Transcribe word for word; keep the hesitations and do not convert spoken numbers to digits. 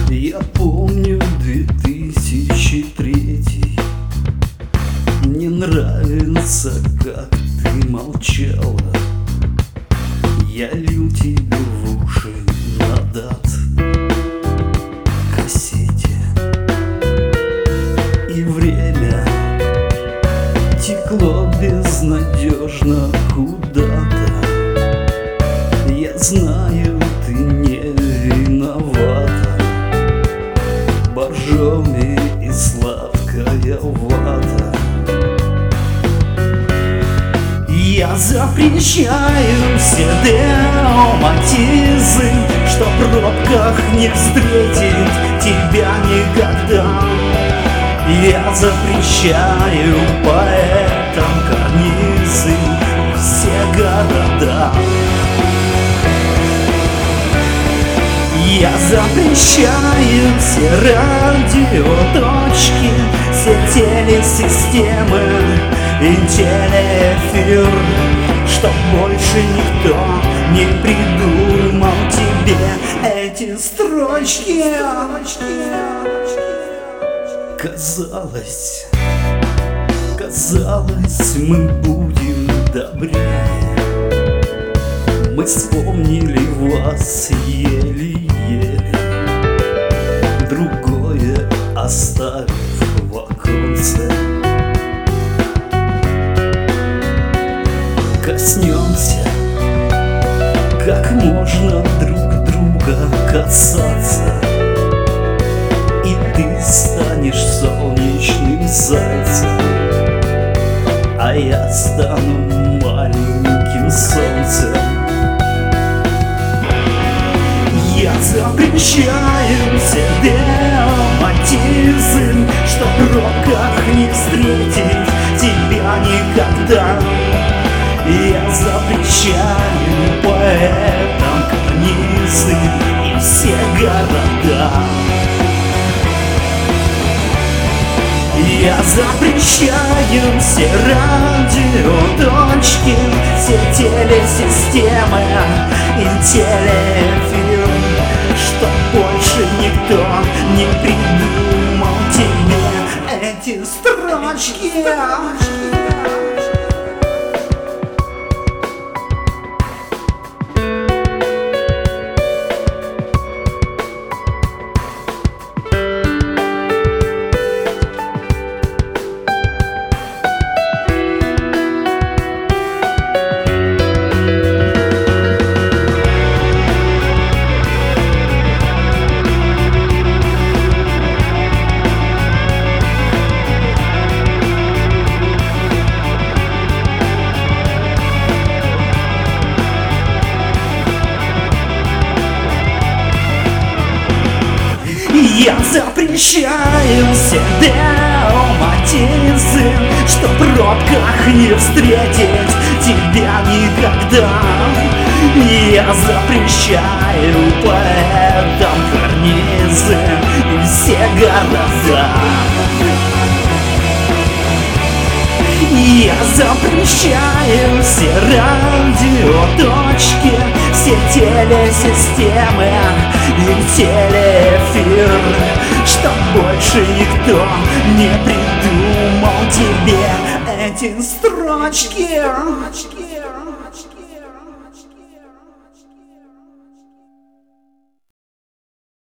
Я помню две тысячи третий. Мне нравится, как ты молчала. Я лью тебе в уши на дат-кассете, и время текло безнадежно куда-то. Я знаю, ты не виновата. Боржоми и сладкая вата. Я запрещаю все деоматизы, что в пробках не встретить тебя никогда. Я запрещаю поэтам карнизы все города. Я запрещаю все радиоточки, все телесистемы и телеэфир, чтоб больше никто не придумал тебе эти строчки. Казалось, казалось, мы будем добрее. Мы вспомнили вас еле-еле, другое оставив в оконце. Коснемся, как можно друг друга касаться, и ты станешь солнечным зайцем, а я стану маленьким солнцем. Я запрещаю все деоматизм, что в пробках не встретить тебя никогда. Я запрещаю поэтам карнизы и все города. Я запрещаю все радиоточки, все телесистемы и телеэфир, чтоб больше никто не придумал тебе эти строчки. Я запрещаю все деоматизм, что в пробках не встретить тебя никогда. Я запрещаю поэтам карнизы и все города. Я запрещаю все радиоточки, все телесистемы и телеэфир, чтоб больше никто не придумал тебе эти строчки.